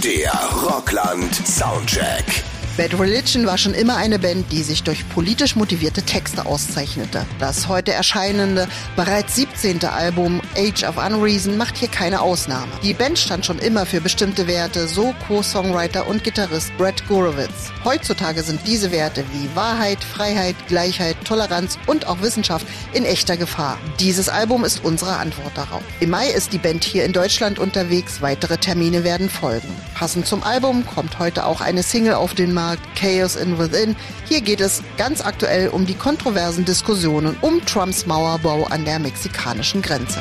Der Rockland Soundcheck. Bad Religion war schon immer eine Band, die sich durch politisch motivierte Texte auszeichnete. Das heute erscheinende, bereits 17. Album Age of Unreason macht hier keine Ausnahme. Die Band stand schon immer für bestimmte Werte, so Co-Songwriter und Gitarrist Brett Gurewitz. Heutzutage sind diese Werte wie Wahrheit, Freiheit, Gleichheit, Toleranz und auch Wissenschaft in echter Gefahr. Dieses Album ist unsere Antwort darauf. Im Mai ist die Band hier in Deutschland unterwegs, weitere Termine werden folgen. Passend zum Album kommt heute auch eine Single auf den Markt, Chaos in Within. Hier geht es ganz aktuell um die kontroversen Diskussionen um Trumps Mauerbau an der mexikanischen Grenze.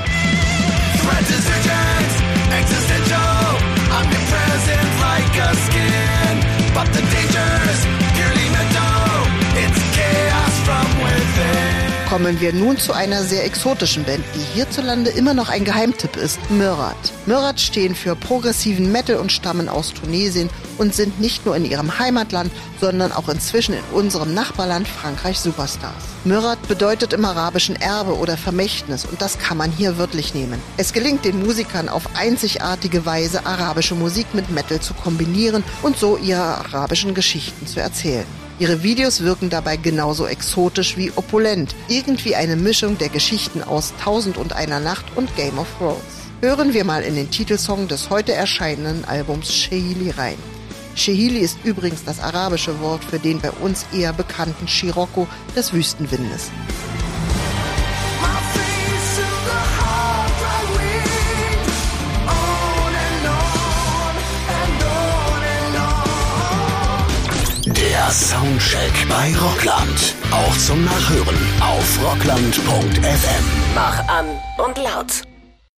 Kommen wir nun zu einer sehr exotischen Band, die hierzulande immer noch ein Geheimtipp ist, Mörad. Mörad stehen für progressiven Metal und stammen aus Tunesien und sind nicht nur in ihrem Heimatland, sondern auch inzwischen in unserem Nachbarland Frankreich Superstars. Mörad bedeutet im arabischen Erbe oder Vermächtnis und das kann man hier wörtlich nehmen. Es gelingt den Musikern auf einzigartige Weise, arabische Musik mit Metal zu kombinieren und so ihre arabischen Geschichten zu erzählen. Ihre Videos wirken dabei genauso exotisch wie opulent. Irgendwie eine Mischung der Geschichten aus 1001 Nacht und Game of Thrones. Hören wir mal in den Titelsong des heute erscheinenden Albums Shehili rein. Shehili ist übrigens das arabische Wort für den bei uns eher bekannten Scirocco des Wüstenwindes. Der Soundcheck bei Rockland. Auch zum Nachhören auf rockland.fm. Mach an und laut.